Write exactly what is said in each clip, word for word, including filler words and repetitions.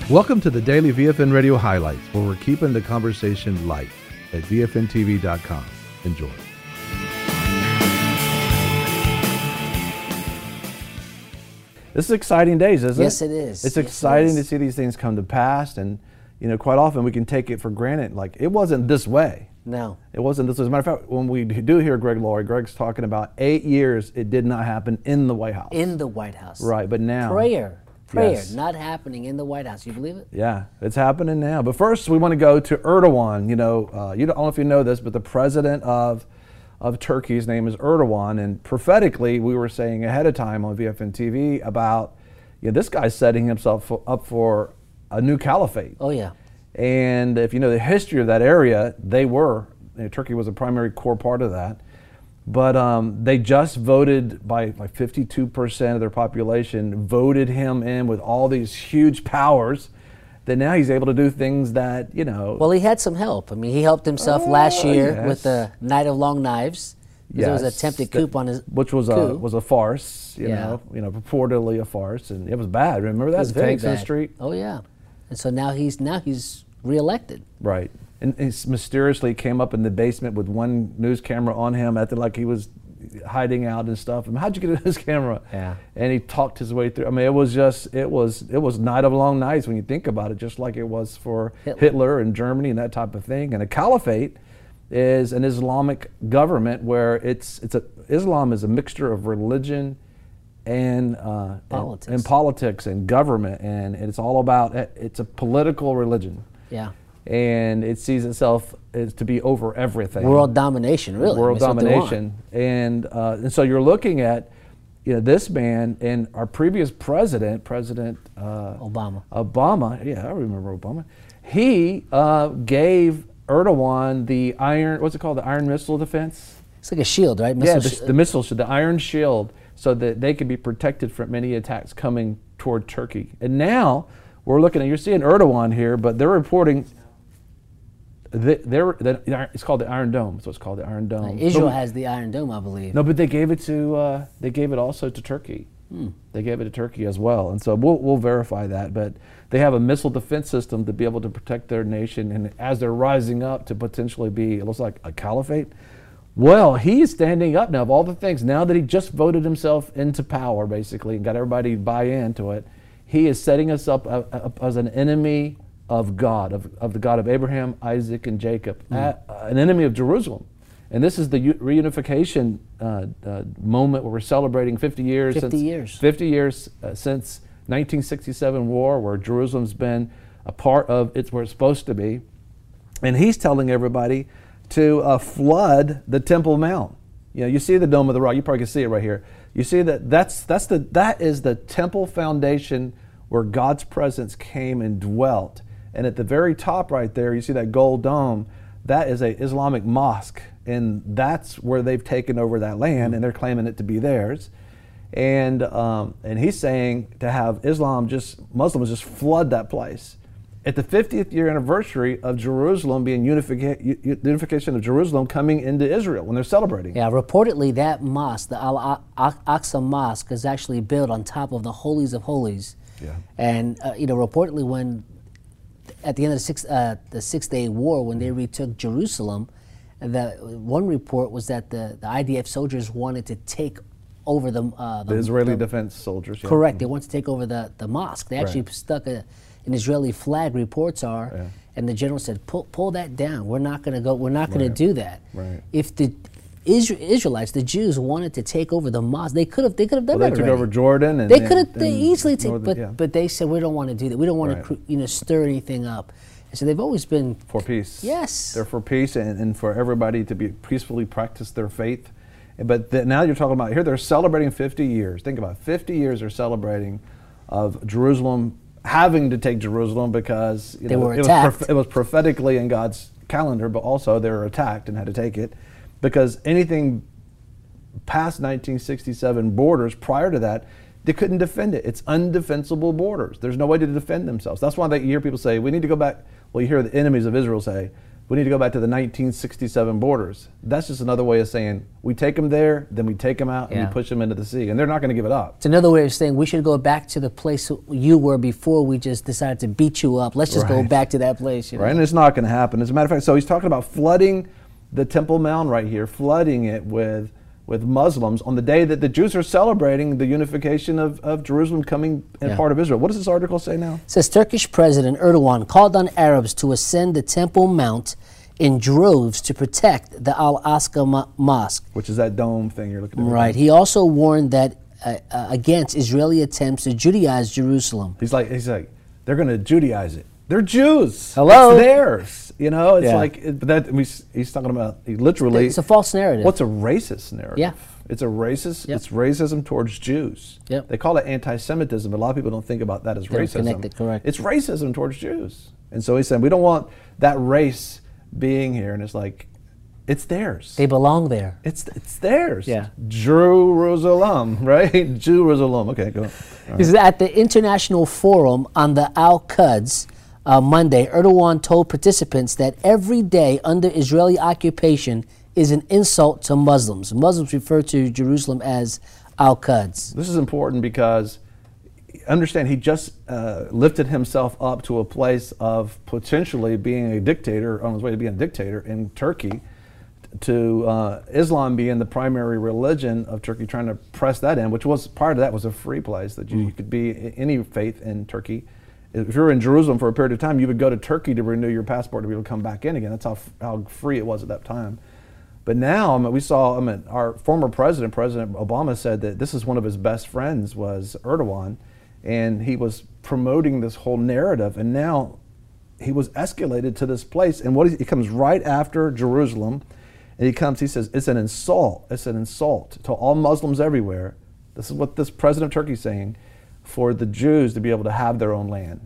Welcome to the Daily V F N Radio Highlights, where we're keeping the conversation light at V F N T V dot com. Enjoy. This is exciting days, isn't yes, it? Yes, it is. It's yes, exciting it to see these things come to pass, and you know, quite often we can take it for granted. Like, it wasn't this way. No. It wasn't this way. As a matter of fact, when we do hear Greg Laurie, Greg's talking about eight years it did not happen in the White House. In the White House. Right, but now. Prayer. Prayer Yes. not happening in the White House. You believe it? Yeah, it's happening now. But first, we want to go to Erdogan. You know, uh, you don't, I don't know if you know this, but the president of of Turkey's name is Erdogan, and prophetically, we were saying ahead of time on V F N T V about, you know, this guy's setting himself up for a new caliphate. Oh yeah. And if you know the history of that area, they were you know, Turkey was a primary core part of that. But um, they just voted by like fifty-two percent of their population, voted him in with all these huge powers, that now he's able to do things that, you know. Well, he had some help. I mean, he helped himself Oh, last year yes. with the Night of Long Knives. Yes, There was an attempted coup on his Which was coup. a was a farce, you Yeah. know, you know, purportedly a farce, and it was bad. Remember that? It was The very tanks in the bad. street? Oh yeah. And so now he's now he's reelected. Right. And he mysteriously came up in the basement with one news camera on him, acting like he was hiding out and stuff. I mean, how'd you get this camera? Yeah. And he talked his way through. I mean, it was just, it was, it was Night of Long Nights when you think about it, just like it was for Hitler. Hitler and Germany and that type of thing. And a caliphate is an Islamic government where it's, it's a, Islam is a mixture of religion and uh, Politics. and, and politics and government, and it's all about, it's a political religion. Yeah. And it sees itself as to be over everything. World domination, really. World That's what they want. domination. And uh, and so you're looking at, you know, this man and our previous president, President uh, Obama. Obama, yeah, I remember Obama. He uh, gave Erdogan the iron, what's it called, the iron missile defense? It's like a shield, right? Yeah, Missile the, the missile shield, the iron shield, so that they could be protected from any attacks coming toward Turkey. And now we're looking at, you're seeing Erdogan here, but they're reporting. They, they're, they're, it's called the Iron Dome. That's what it's called, the Iron Dome. Israel But- has the Iron Dome, I believe. No, but they gave it to. Uh, they gave it also to Turkey. Hmm. They gave it to Turkey as well, and so we'll we'll verify that. But they have a missile defense system to be able to protect their nation, and as they're rising up to potentially be, it looks like a caliphate. Well, he's standing up now of all the things. Now that he just voted himself into power, basically, and got everybody to buy into it, he is setting us up, uh, up as an enemy of God, of, of the God of Abraham, Isaac, and Jacob, Mm. uh, an enemy of Jerusalem. And this is the u- reunification uh, uh, moment where we're celebrating fifty years. fifty since, years. fifty years uh, since nineteen sixty-seven war, where Jerusalem's been a part of it's where it's supposed to be. And he's telling everybody to uh, flood the Temple Mount. You know, you see the Dome of the Rock. You probably can see it right here. You see that that's that's the that is the temple foundation where God's presence came and dwelt. And at the very top right there, you see that gold dome. That is a Islamic mosque, and that's where they've taken over that land, and they're claiming it to be theirs. And um, and he's saying to have Islam just Muslims just flood that place. At the fiftieth year anniversary of Jerusalem being unifica- unification of Jerusalem coming into Israel when they're celebrating. Yeah, reportedly that mosque, the Al-Aqsa Mosque, is actually built on top of the Holies of Holies. Yeah. And uh, you know, reportedly when at the end of the six uh, the Six Day War, when they retook Jerusalem, the one report was that the, the I D F soldiers wanted to take over the uh, The Israeli defense soldiers. Yeah. Correct. They wanted to take over the, the mosque. They actually Right. stuck a, an Israeli flag. Reports are, Yeah. and the general said, "Pull pull that down. We're not going to go. We're not going Right. to do that." Right. If the Isra- Israelites, the Jews, wanted to take over the mosque, they could have. They could have done Well, that they took already. over Jordan. And They and- could have. They and easily take. northern- But yeah. but they said we don't want to do that. We don't want Right. to you know stir anything up. And so they've always been For peace. Yes. They're for peace and, and for everybody to be peacefully practice their faith. But the, now you're talking about here, they're celebrating fifty years. Think about it, fifty years they're celebrating of Jerusalem having to take Jerusalem because you They know, were it, was attacked. prof- it was prophetically in God's calendar, but also they were attacked and had to take it because anything past nineteen sixty-seven borders prior to that, they couldn't defend it. It's undefensible borders. There's no way to defend themselves. That's why they, you hear people say, we need to go back. Well, you hear the enemies of Israel say, we need to go back to the nineteen sixty-seven borders. That's just another way of saying we take them there, then we take them out, and Yeah. we push them into the sea. And they're not going to give it up. It's another way of saying we should go back to the place you were before we just decided to beat you up. Let's just go Right. back to that place. You know? Right? And it's not going to happen. As a matter of fact, so he's talking about flooding the Temple Mount right here, flooding it with with Muslims on the day that the Jews are celebrating the unification of, of Jerusalem coming in Yeah. part of Israel. What does this article say now? It says Turkish President Erdogan called on Arabs to ascend the Temple Mount in droves to protect the Al-Aqsa Mo- Mosque. Which is that dome thing you're looking at. Right. He also warned that uh, uh, against Israeli attempts to Judaize Jerusalem. He's like, he's like, they're going to Judaize it. They're Jews. Hello? It's theirs. You know, it's Yeah. like, it, but that, we, he's talking about, he literally, It's a false narrative. what's a racist narrative? Yeah. It's a racist, Yep. it's racism towards Jews. Yep. They call it anti-Semitism, but a lot of people don't think about that as They don't racism. connect it, correct. It's racism towards Jews. And so he's saying, we don't want that race being here. And it's like, it's theirs. They belong there. It's it's theirs. Yeah. Jerusalem, right? Jerusalem. Okay, go on. All right. This is at the International Forum on the Al-Quds uh, Monday. Erdogan told participants that every day under Israeli occupation is an insult to Muslims. Muslims refer to Jerusalem as Al-Quds. This is important because understand he just uh, lifted himself up to a place of potentially being a dictator, on his way to being a dictator in Turkey, to uh, Islam being the primary religion of Turkey, trying to press that in, which was part of that was a free place that you, you could be i- any faith in Turkey. If you were in Jerusalem for a period of time, you would go to Turkey to renew your passport to be able to come back in again. That's how f- how free it was at that time. But now, I mean, we saw, I mean, our former president, President Obama, said that this is one of his best friends was Erdogan, and he was promoting this whole narrative, and now he was escalated to this place, and what he, he comes right after Jerusalem, and he comes, he says, it's an insult, it's an insult to all Muslims everywhere. This is what this president of Turkey is saying, for the Jews to be able to have their own land.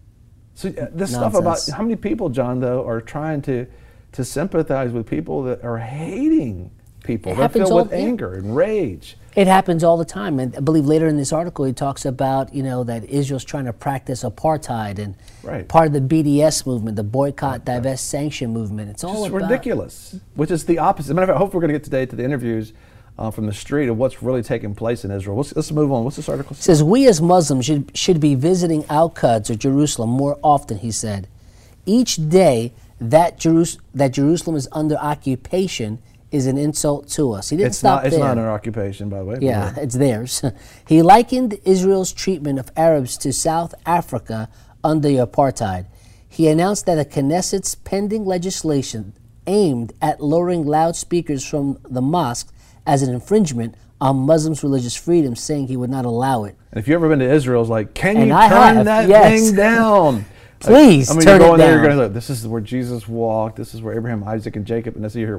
So uh, this stuff about, Nonsense. how many people, John, though, are trying to, to sympathize with people that are hating people. It They're happens filled all- with yeah. anger and rage. It happens all the time, and I believe later in this article he talks about, you know, that Israel's trying to practice apartheid and Right. part of the B D S movement, the boycott, divest, sanction movement. It's all It's about ridiculous, which is the opposite. Matter of fact, I hope we're going to get today to the interviews uh, from the street of what's really taking place in Israel. Let's, let's move on. What's this article It say? says we as Muslims should, should be visiting Al-Quds or Jerusalem more often, he said. Each day that, Jerus- that Jerusalem is under occupation is an insult to us. He didn't It's stop not. It's there. not an occupation, by the way. Yeah, it's theirs. He likened Israel's treatment of Arabs to South Africa under apartheid. He announced that the Knesset's pending legislation aimed at lowering loudspeakers from the mosque as an infringement on Muslims' religious freedom, saying he would not allow it. And if you've ever been to Israel, it's like, can And you I turn have, that yes. thing down? Please I mean, turn you're it going there, you're down. going to look. This is where Jesus walked. This is where Abraham, Isaac, and Jacob. And that's you hear.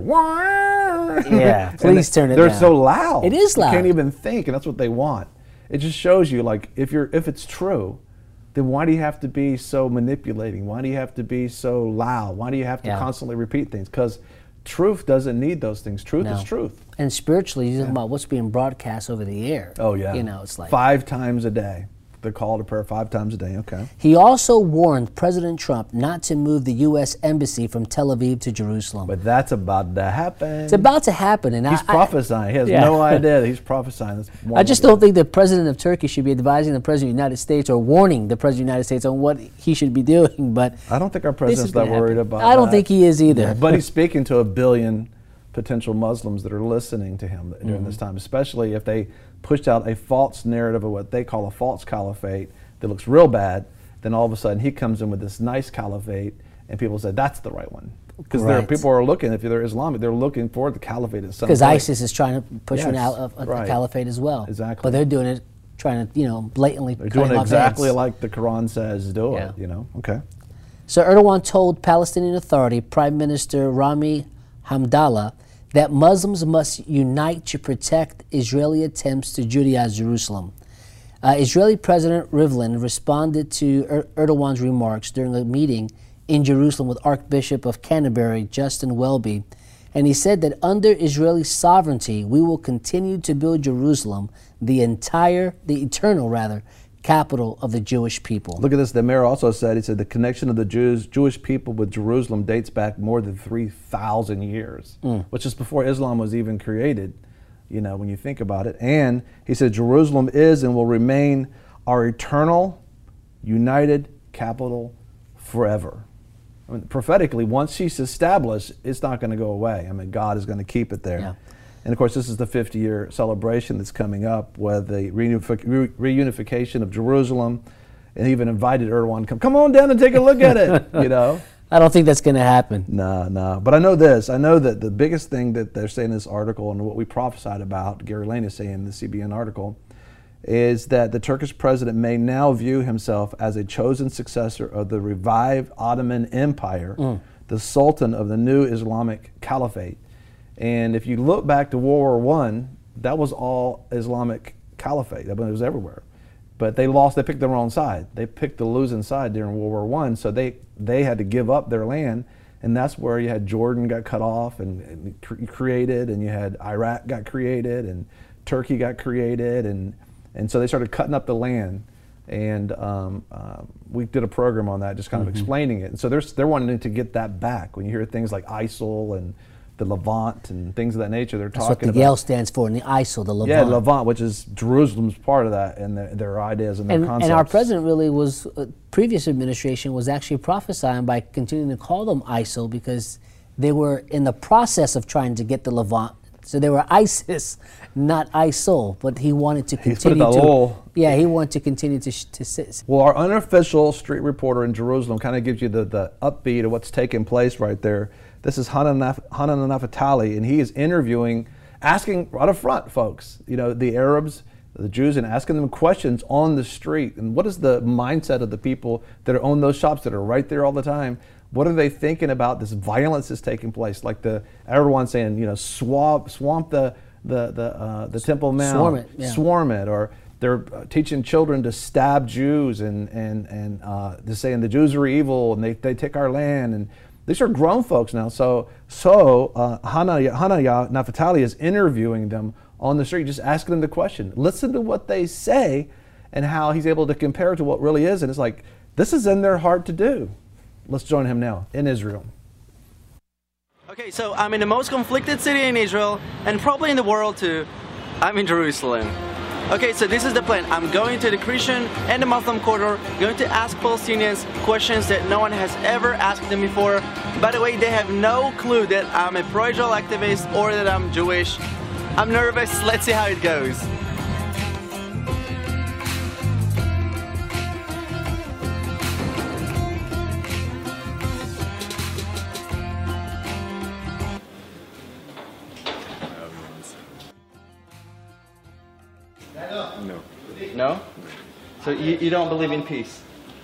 Wah! Yeah, And please they- turn it They're down. so loud. It is You loud. can't even think, and that's what they want. It just shows you, like, if you're if it's true, then why do you have to be so manipulating? Why do you have to be so loud? Why do you have to Yeah. constantly repeat things? Because truth doesn't need those things. Truth No. is truth. And spiritually, you're talking about what's being broadcast over the air. Oh yeah. You know, it's like five times a day. The call to prayer five times a day. Okay. He also warned President Trump not to move the U S embassy from Tel Aviv to Jerusalem. But that's about to happen. It's about to happen, and He's I, prophesying. He has Yeah. no idea that he's prophesying this. I, I just don't think the president of Turkey should be advising the president of the United States or warning the president of the United States on what he should be doing. But I don't think our this president's is that gonna worried happen. about. I don't that. think he is either. Yeah, but he's speaking to a billion potential Muslims that are listening to him during Mm-hmm. this time, especially if they pushed out a false narrative of what they call a false caliphate that looks real bad. Then all of a sudden he comes in with this nice caliphate, and people say that's the right one. Because there are Right. people are looking, if they're Islamic, they're looking for the caliphate at some Because point. ISIS is trying to push Yes, an al- a, a, right. a caliphate as well. Exactly. But they're doing it, trying to, you know, blatantly They're cutting doing it off exactly heads. like the Quran says do Yeah. it, you know? Okay. So Erdogan told Palestinian Authority Prime Minister Rami Hamdallah that Muslims must unite to protect Israeli attempts to Judaize Jerusalem. Uh, Israeli President Rivlin responded to er- Erdogan's remarks during a meeting in Jerusalem with Archbishop of Canterbury, Justin Welby, and he said that under Israeli sovereignty, we will continue to build Jerusalem, the entire, the eternal rather, capital of the Jewish people. Look at this. The mayor also said, he said, the connection of the Jews, Jewish people with Jerusalem dates back more than three thousand years, mm. which is before Islam was even created, you know, when you think about it. And he said, Jerusalem is and will remain our eternal, united capital forever. I mean, prophetically, once she's established, it's not going to go away. I mean, God is going to keep it there. Yeah. And of course, this is the fifty-year celebration that's coming up with the reunific reunification of Jerusalem, and even invited Erdogan, come, come on down and take a look at it, you know. I don't think that's going to happen. No, no. But I know this. I know that the biggest thing that they're saying in this article, and what we prophesied about, Gary Lane is saying in the C B N article, is that the Turkish president may now view himself as a chosen successor of the revived Ottoman Empire, mm. the Sultan of the new Islamic Caliphate. And if you look back to World War One, that was all Islamic Caliphate. I mean, it was everywhere. But they lost, they picked the wrong side. They picked the losing side during World War One, so they, they had to give up their land, and that's where you had Jordan got cut off and, and cre created, and you had Iraq got created, and Turkey got created, and, and so they started cutting up the land. And um, uh, we did a program on that, just kind of mm-hmm. explaining it. And so they're, they're wanting to get that back. When you hear things like ISIL and the Levant and things of that nature, they're That's talking what the about. Yale stands for, and the ISIL, the Levant. Yeah, Levant, which is Jerusalem's part of that, and the, their ideas and their and, concepts. And our president really was, uh, previous administration was actually prophesying by continuing to call them ISIL because they were in the process of trying to get the Levant. So they were ISIS, not ISIL, but he wanted to continue to. Little, yeah, he wanted to continue to sh to sit. Well, our unofficial street reporter in Jerusalem kind of gives you the the upbeat of what's taking place right there. This is Hanan Naftali, and he is interviewing, asking right up front, folks, you know, the Arabs, the Jews, and asking them questions on the street. And what is the mindset of the people that own those shops that are right there all the time? What are they thinking about this violence that's taking place? Like the Erdogan saying, you know, swamp, swamp the the the uh, the Temple Mount, swarm it, yeah. swarm it, or they're teaching children to stab Jews and and and uh, they're saying the Jews are evil and they they take our land. And these are grown folks now. So so uh, Hanaya Hanaya Naftali is interviewing them on the street, just asking them the question. Listen to what they say and how he's able to compare to what really is. And it's like, this is in their heart to do. Let's join him now in Israel. Okay, so I'm in the most conflicted city in Israel and probably in the world too. I'm in Jerusalem. Okay, so this is the plan. I'm going to the Christian and the Muslim corridor, going to ask Palestinians questions that no one has ever asked them before. By the way, they have no clue that I'm a pro-Israel activist or that I'm Jewish. I'm nervous. Let's see how it goes. No. No? So you, you don't believe in peace?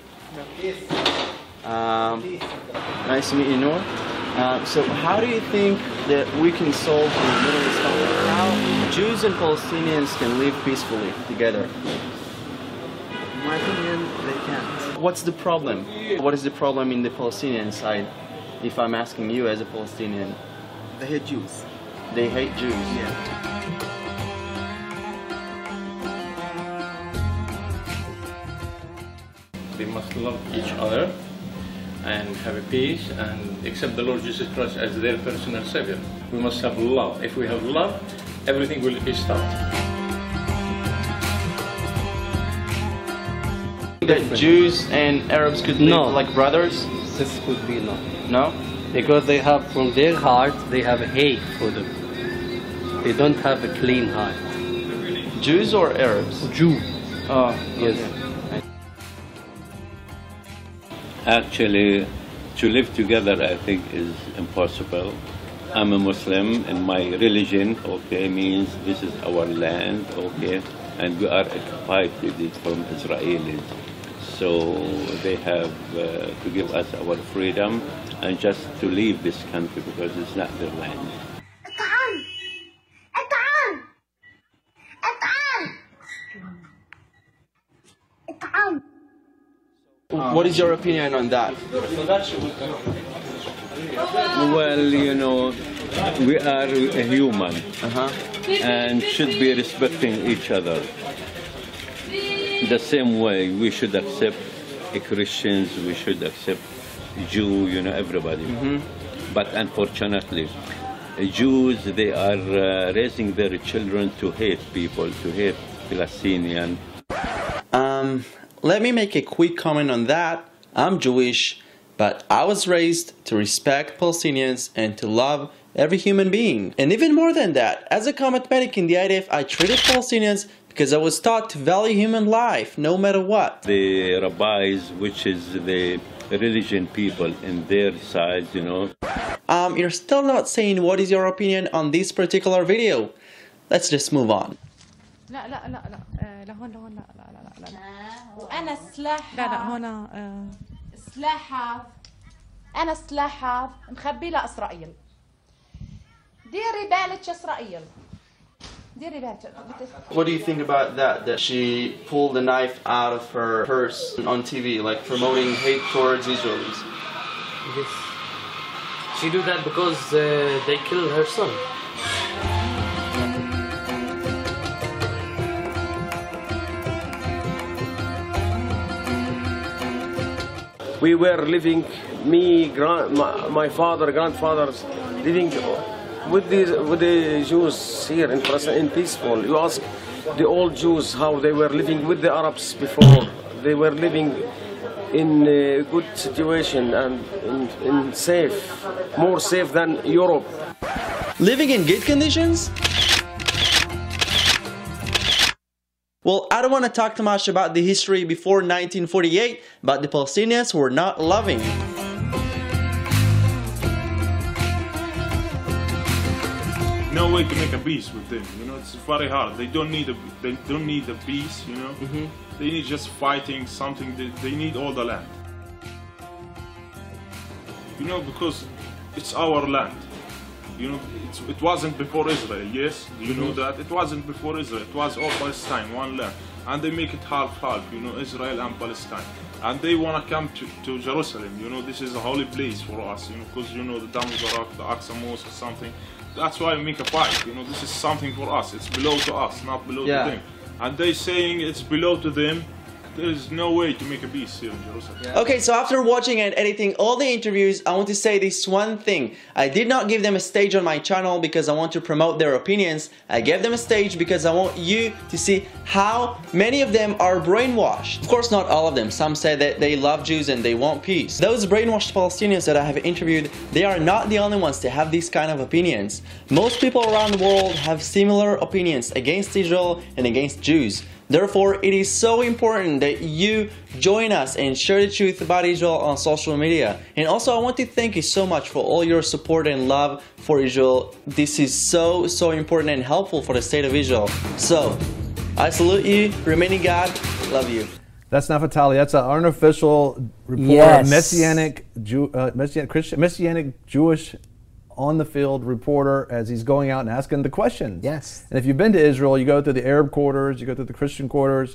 No. Um, nice to meet you, Noor. Uh, so how do you think that we can solve the Middle East conflict? How Jews and Palestinians can live peacefully together? In my opinion, they can't. What's the problem? What is the problem in the Palestinian side, if I'm asking you as a Palestinian? They hate Jews. They hate Jews? Yeah. They must love each other and have a peace and accept the Lord Jesus Christ as their personal Savior. We must have love. If we have love, everything will be stopped. That Jews and Arabs could live No. like brothers? This could be no. No? Because they have, from their heart, they have hate for them. They don't have a clean heart. Jews or Arabs? Jew. Oh, Yes. okay. Actually, to live together, I think, is impossible. I'm a Muslim, and my religion, okay, means this is our land, okay, and we are occupied with it from Israelis. So they have uh, to give us our freedom and just to leave this country because it's not their land. What is your opinion on that? Well, you know, we are a human Uh-huh. and should be respecting each other. The same way we should accept Christians, we should accept Jew, you know, everybody. Mm-hmm. But unfortunately, Jews, they are uh, raising their children to hate people, to hate Palestinian. Um, let me make a quick comment on that. I'm Jewish, but I was raised to respect Palestinians and to love every human being. And even more than that, as a combat medic in the I D F, I treated Palestinians because I was taught to value human life no matter what. The rabbis, which is the religion people in their side, you know. Um, you're still not saying what is your opinion on this particular video. Let's just move on. لا لا لا لا آه، لهون لهون لا لا لا لا لا وأنا سلاح لا لا هون آه، سلاحها أنا سلاحها مخبي لإسرائيل. ديري بالك إسرائيل. ديري بالك. What do you think about that, that she pulled the knife out of her purse on T V, like promoting hate towards Israelis? Yes. She do that because uh, they killed her son. We were living, me, grand, my, my father, grandfathers, living with the with the Jews here in Palestine in peaceful. You ask the old Jews how they were living with the Arabs before. They were living in a good situation and in, in safe, more safe than Europe. Living in good conditions? Well, I don't want to talk too much about the history before nineteen forty-eight, but the Palestinians were not loving. No way to make a peace with them, you know, it's very hard. They don't need a, they don't need a peace, you know. Mm-hmm. They need just fighting something, they, they need all the land. You know, because it's our land. You know, it's, it wasn't before Israel, yes? You know that? It wasn't before Israel, it was all Palestine, one land. And they make it half-half, you know, Israel and Palestine. And they want to come to, to Jerusalem, you know, this is a holy place for us, you know, because, you know, the Dam Zarak, the Aqsa Mosque or something. That's why we make a fight, you know, this is something for us, it's below to us, not below yeah. to them. And they saying it's below to them. There is no way to make a peace here in Jerusalem. Yeah. Okay, so after watching and editing all the interviews, I want to say this one thing. I did not give them a stage on my channel because I want to promote their opinions. I gave them a stage because I want you to see how many of them are brainwashed. Of course, not all of them. Some say that they love Jews and they want peace. Those brainwashed Palestinians that I have interviewed, they are not the only ones to have these kind of opinions. Most people around the world have similar opinions against Israel and against Jews. Therefore, it is so important that you join us and share the truth about Israel on social media. And also, I want to thank you so much for all your support and love for Israel. This is so, so important and helpful for the state of Israel. So, I salute you. Remaining God, love you. That's Naftali. That's an unofficial report, Yes. messianic, Jew, uh, messianic Christian, messianic Jewish on the field reporter as he's going out and asking the questions. Yes. And if you've been to Israel, you go through the Arab quarters, you go through the Christian quarters,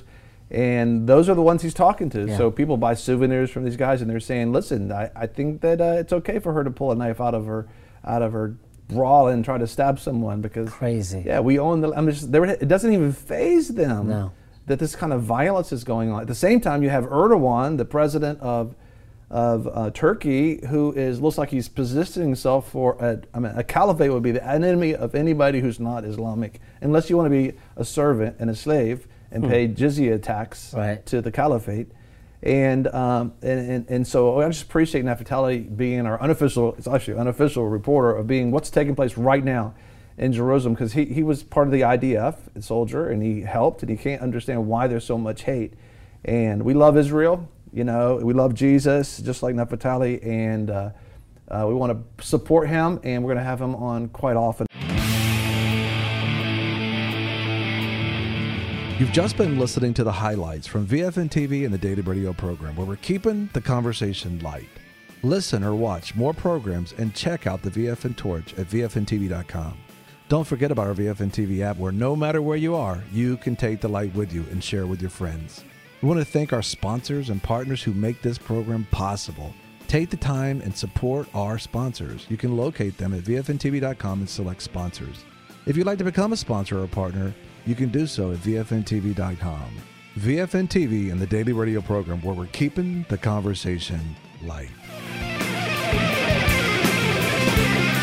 and those are the ones he's talking to. Yeah. So people buy souvenirs from these guys, and they're saying, "Listen, I, I think that uh, it's okay for her to pull a knife out of her, out of her bra and try to stab someone because crazy. Yeah, we own the. I'm just. It doesn't even faze them no. that this kind of violence is going on. At the same time, you have Erdogan, the president of. of uh, Turkey, who is looks like he's positioning himself for a, I mean, a caliphate would be the enemy of anybody who's not Islamic, unless you want to be a servant and a slave and hmm. pay jizya tax right. to the caliphate. And, um, and, and and so I just appreciate Naftali being our unofficial, it's actually unofficial reporter of being what's taking place right now in Jerusalem, because he, he was part of the I D F soldier and he helped, and he can't understand why there's so much hate. And we love Israel. You know, we love Jesus, just like Naftali, and uh, uh, we want to support him, and we're going to have him on quite often. You've just been listening to the highlights from V F N T V and the Daily Radio program, where we're keeping the conversation light. Listen or watch more programs and check out the V F N Torch at V F N T V dot com. Don't forget about our V F N T V app, where no matter where you are, you can take the light with you and share with your friends. We want to thank our sponsors and partners who make this program possible. Take the time and support our sponsors. You can locate them at V F N T V dot com and select sponsors. If you'd like to become a sponsor or partner, you can do so at V F N T V dot com. V F N T V and the Daily Radio program, where we're keeping the conversation light.